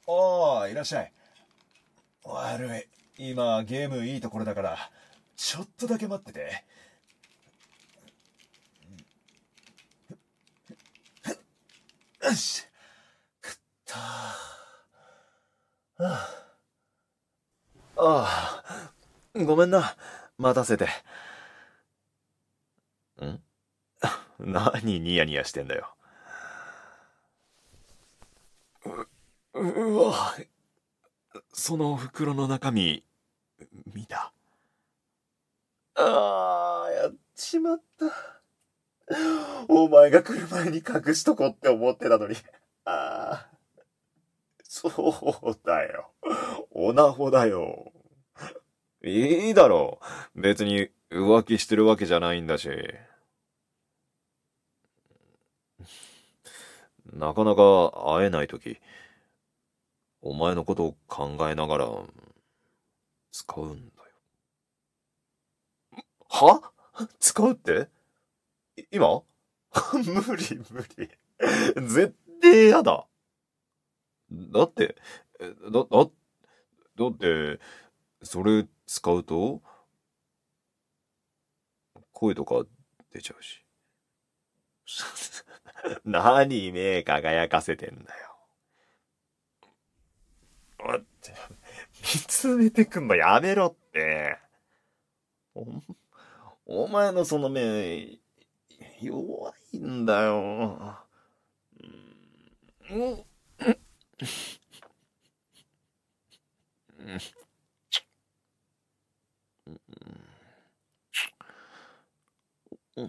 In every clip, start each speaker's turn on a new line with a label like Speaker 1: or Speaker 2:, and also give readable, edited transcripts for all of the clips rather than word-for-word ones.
Speaker 1: おーい、いらっしゃい。悪い。今、ゲームいいところだから、ちょっとだけ待ってて。よし。食った。ああ。ごめんな。待たせて。ん何ニヤニヤしてんだよ。うわ。その袋の中身、見た？ああ、やっちまった。お前が来る前に隠しとこって思ってたのに。ああ、そうだよ。オナホだよ。いいだろう。別に浮気してるわけじゃないんだし。なかなか会えないとき、お前のことを考えながら使うんだよ。は？使うって？今？無理無理。絶対やだ。だって、だって、それ使うと、声とか出ちゃうし。何目輝かせてんだよ。待って、見つめてくんのやめろって。お、お前のその目、弱いんだよ。うん、うん、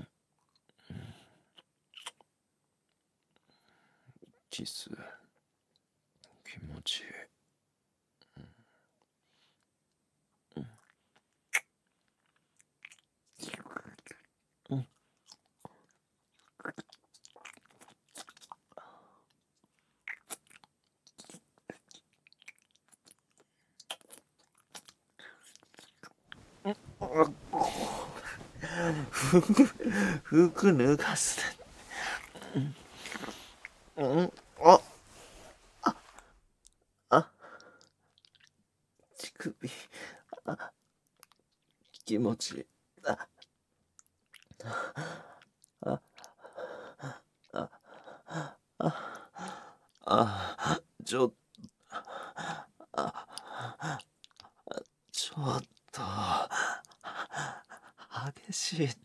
Speaker 1: キス、気持ちいい。うん、服脱がすな。うん、あ、乳首、気持ちいい。ちょ、ちょっと、激しいって。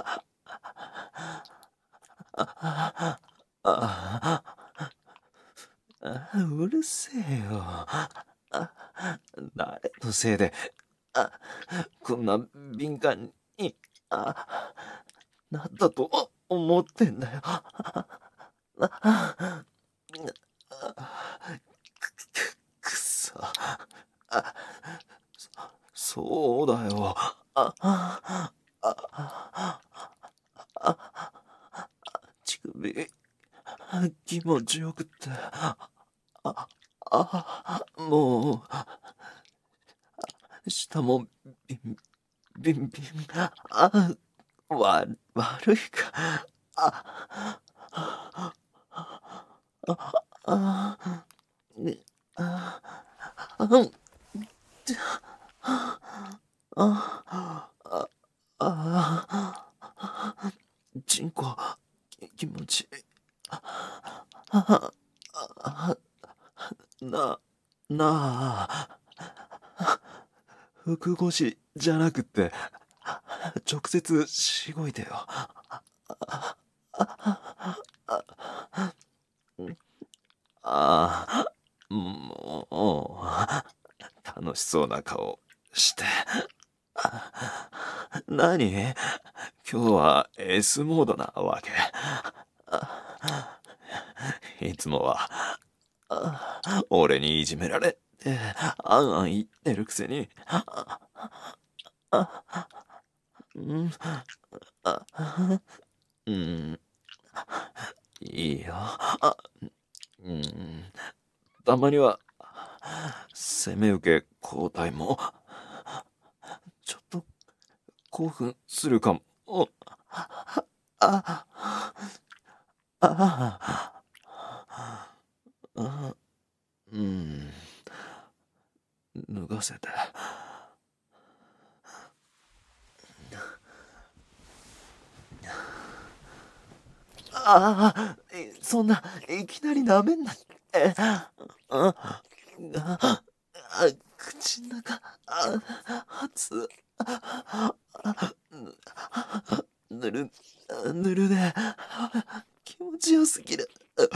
Speaker 1: うるせえよ。誰のせいで、こんな敏感に、なったと思ってんだよ。くそ。そうだよ。乳首、気持ちよくって。もう、舌もビン、ビンビン、悪いか。ね、うん、チンコ、気持ちいい。な、なあ、服越しじゃなくって、直接しごいてよ。もう、楽しそうな顔して。何？今日は S モードなわけ？いつもは、俺にいじめられて、あんあん言ってるくせに、うん、うん、いいよ。うん、たまには、攻め受け交代も、ちょっと興奮するかも。あ、あ、あ、うん。 せて。そんないきなり舐めんなって。口の中、熱、ぬる、ぬるで、気持ちよすぎる。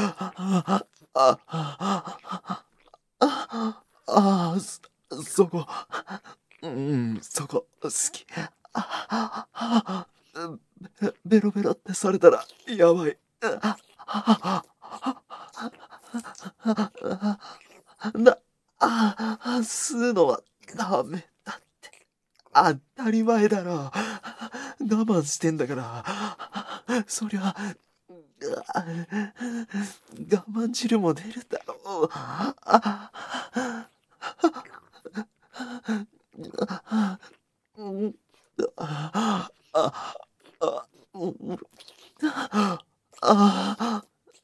Speaker 1: そこ、そこ、好き。ベロベロってされたら、やばい。な、吸うのはダメだって。当たり前だろ。我慢してんだから。そりゃ、我慢汁も出るだろう。うんあああうんああ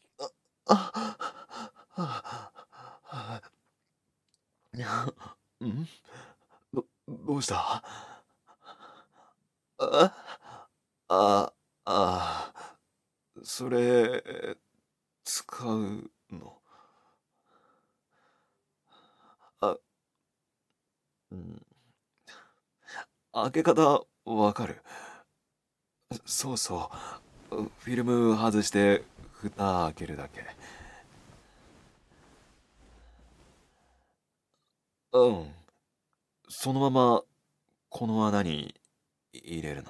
Speaker 1: うんどうした？あああそれ使うの？あ、うん、開け方わかる？そうそう。フィルム外して蓋開けるだけ。うん。そのままこの穴に入れるの。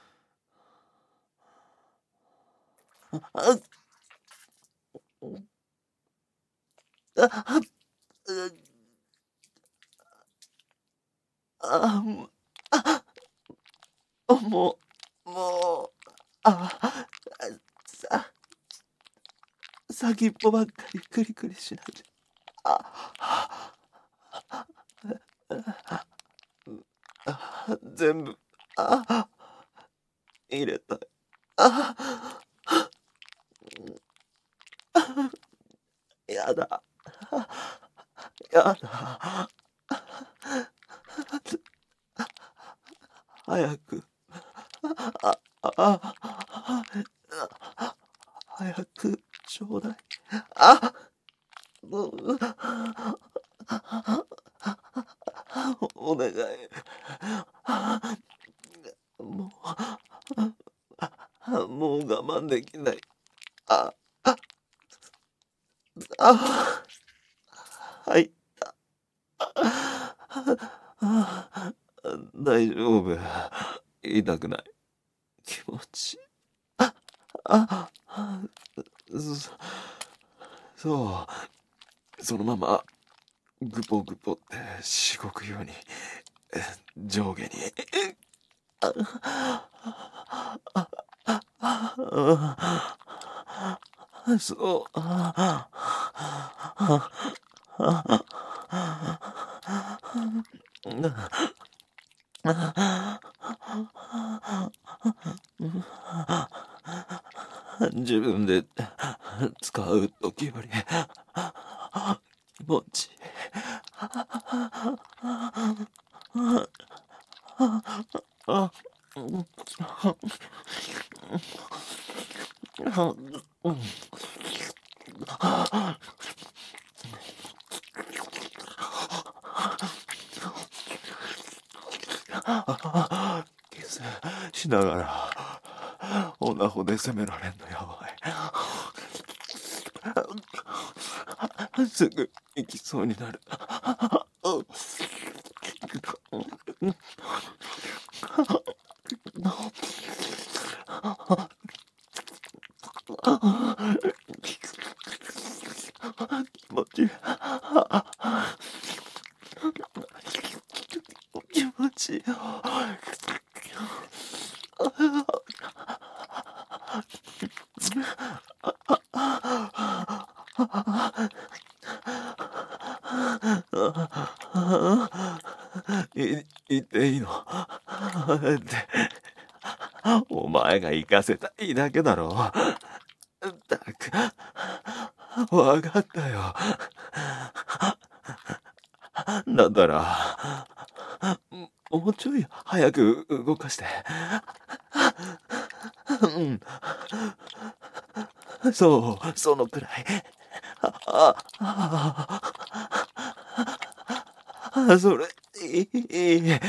Speaker 1: あ、あ、あ、ももう、さ、先っぽばっかりクリクリしないで。あ、全部、入れたい。あ、やだ。やだ。早く、あ、早く、ちょうだい。あ、うお願い。ももう我慢できない。あ、あ、入った。大丈夫。痛くない。気持ちいい。あ、そそう。そのまま、ぐぽぐぽってしごくように、上下に。そう。自分で使うときより気持ちいキスしながらオナホで攻められんのやばい。すぐ行きそうになる。気持ちいい。気持ちいいよ。言っていいの？ってお前が行かせたいだけだろ。ったく、わかったよ。だったらもうちょい早く動かして。そう、そのくらい。それ、いい。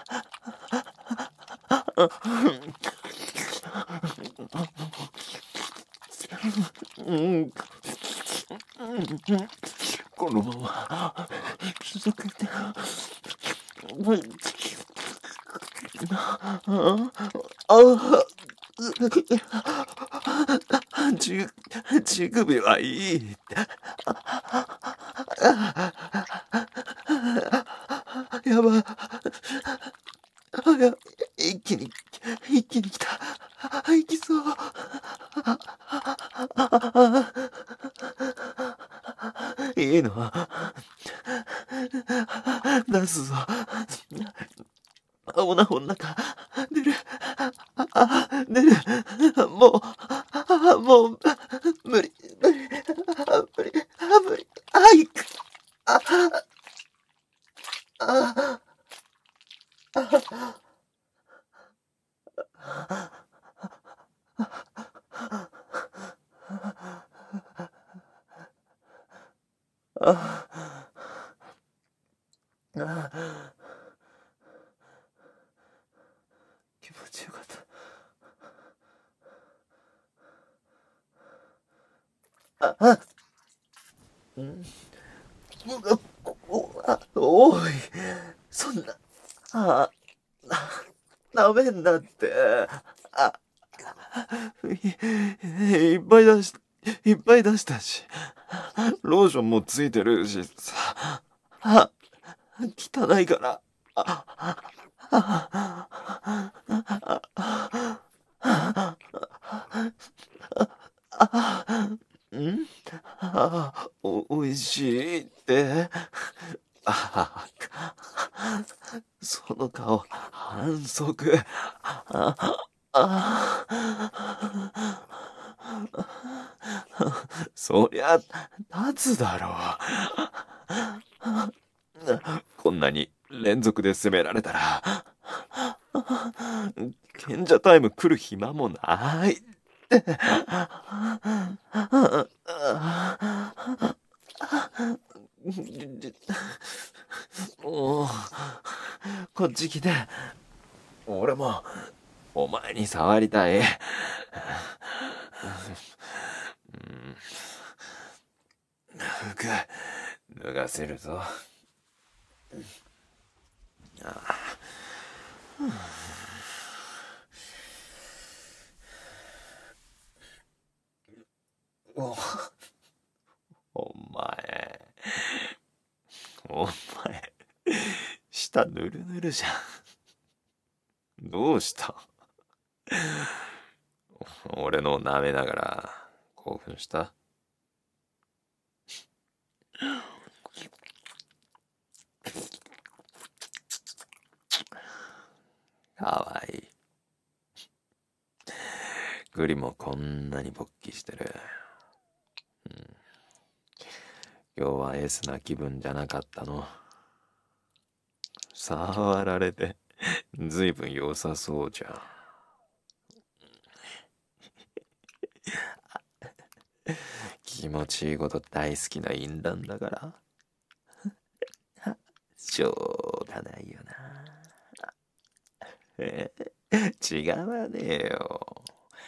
Speaker 1: うん、このまま続けて。じ、乳首はいいって。やば。一気に、一気に来た。行きそう。いいの。出すぞ。お腹、出る。出る。もう、無理、無理、無理、無理。いく。あ、あ、気持ちよかった。うん、おい、そんな、あ、ダメんだって。あ、いっぱい出し、いっぱい出したし、ローションもついてるしさ、汚いから。んおいしいって。あ、その顔、反則。そりゃ、立つだろう。こんなに連続で攻められたら、賢者タイム来る暇もない。もう、こっち来て。俺も、お前に触りたい。服、脱がせるぞ。お、お前、お前、舌ぬるぬるじゃん。どうした？俺の舐めながら興奮した？かわいい。グリもこんなに勃起してる。今日はエースな気分じゃなかったの？触られてずいぶん良さそうじゃん。気持ちいいこと大好きな淫乱だから。しょうがないよな。違わねえよ。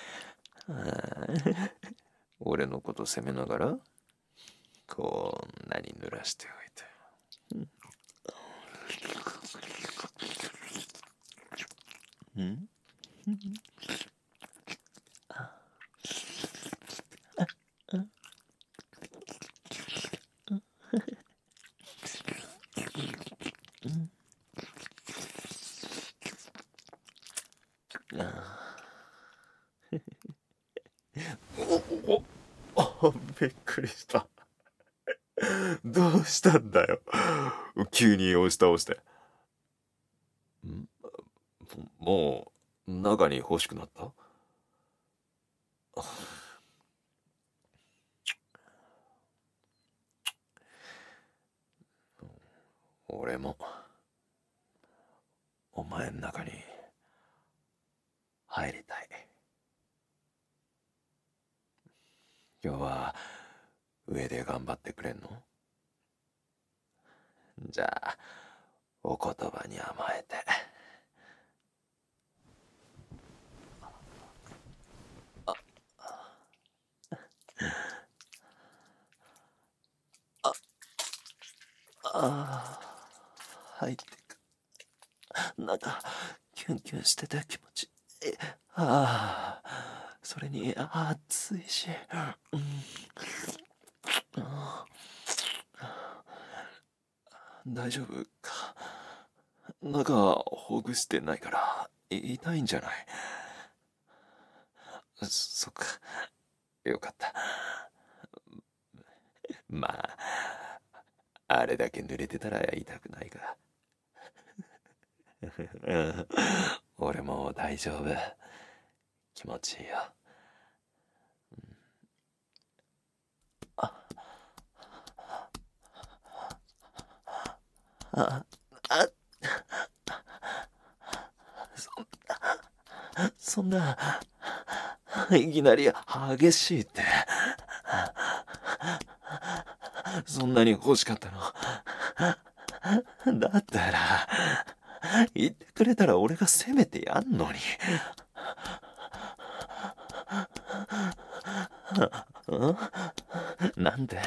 Speaker 1: 俺のこと責めながらこんなに濡らしておいて。んびっくりした。どうしたんだよ。急に押し倒して。もう中に欲しくなった？俺もお前の中に入りたい。今日は上で頑張ってくれんの？じゃあお言葉に甘えて。ああ、入ってく。なんかキュンキュンしてて気持ちいい。ああ、それに暑いし、うん、大丈夫か？中ほぐしてないから痛いんじゃない？そっか、よかった。まああれだけ濡れてたら痛くないが。俺も大丈夫。気持ちいいよ。あ、あ、そんな、いきなり激しいって。そんなに欲しかったの？だったら、言ってくれたら俺が責めてやんのに。なんで？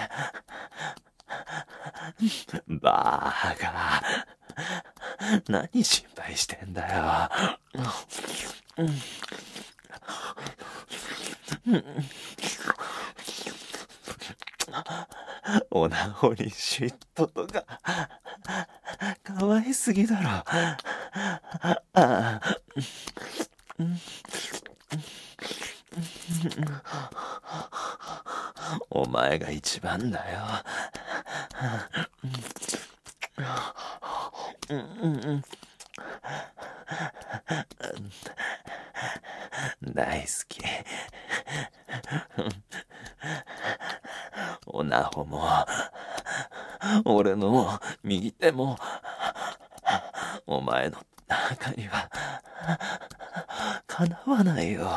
Speaker 1: バーカ。何心配してんだよ。おなほに嫉妬とか、かわいすぎだろ。お前が一番だよ。大好き。おなほも、俺の右手も、お前の中には、かなわないよ。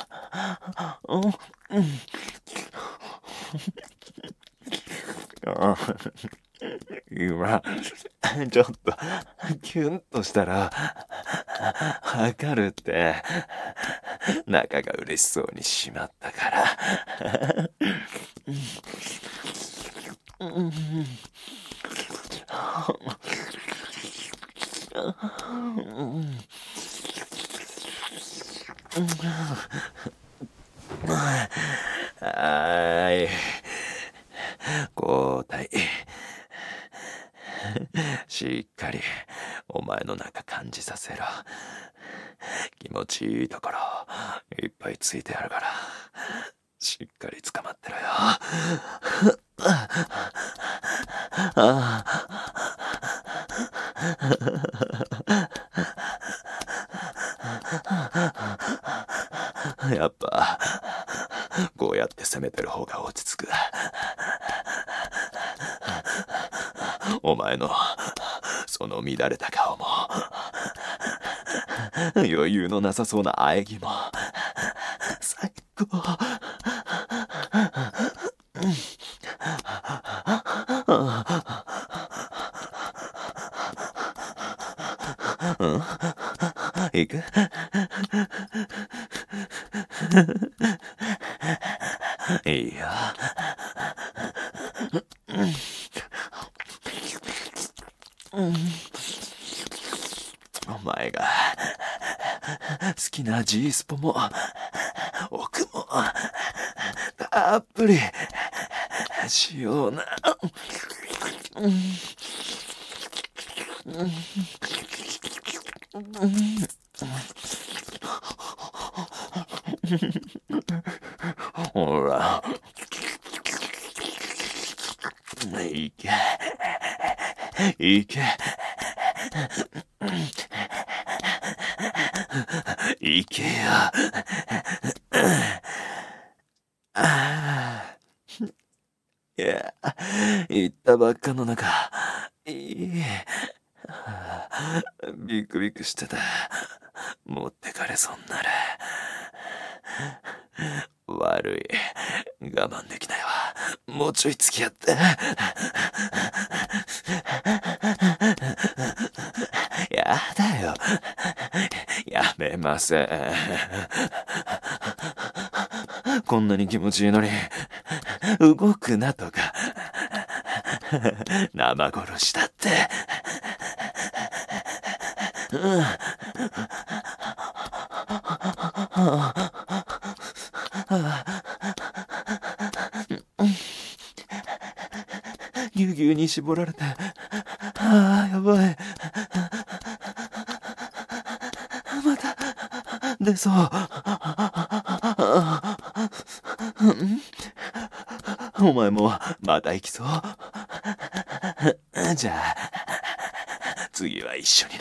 Speaker 1: 今、ちょっと、キュンとしたら、測るって、中が嬉しそうにしまったから。はい。交代。しっかりお前の中感じさせろ。気持ちいいところいっぱいついてあるから、しっかり捕まってろよ。やっぱこうやって攻めてる方が落ち着く。お前のその乱れた顔も、余裕のなさそうな喘ぎも最高。行く？いいよ。お前が好きな G スポも奥もたっぷりしような。ほら、いけいけいけよ。いや、言ったばっかの中、いい。 ビクビクしてた。持ってかれそうになる。悪い。我慢できないわ。もうちょい付き合って。やだよ。やめません。こんなに気持ちいいのに、動くなとか、生殺しだって。ぎゅうぎゅうに絞られて、やばい。また、出そう。お前も、また行きそう。じゃあ、次は一緒にな。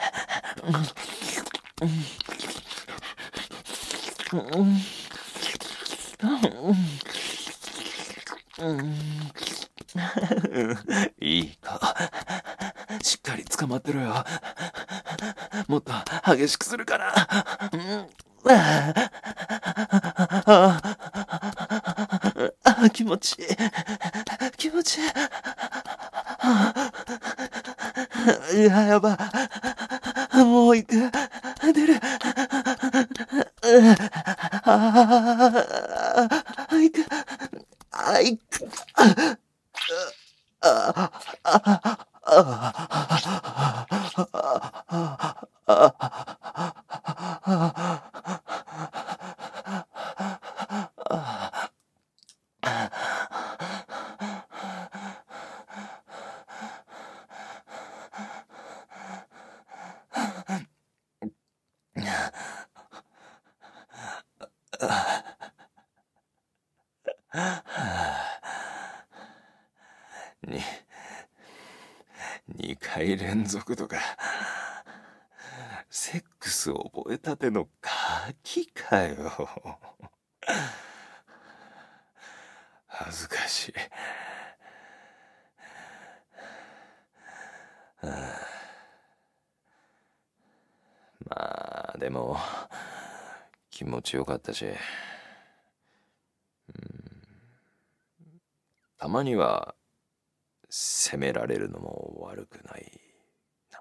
Speaker 1: いいか。しっかり捕まってろよ。もっと激しくするから。気持ちいい。気持ちいい。やば。もう行く。出る。行く。行く。2回連続とか、セックス覚えたてのガキかよ。恥ずかしい。まあでも気持ちよかったし、たまには責められるのも悪くないな。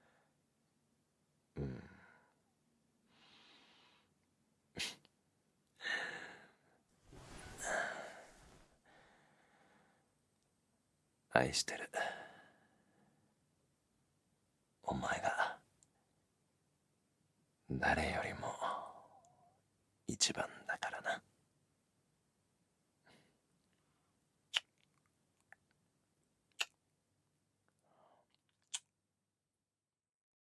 Speaker 1: 愛してる。お前が誰よりも一番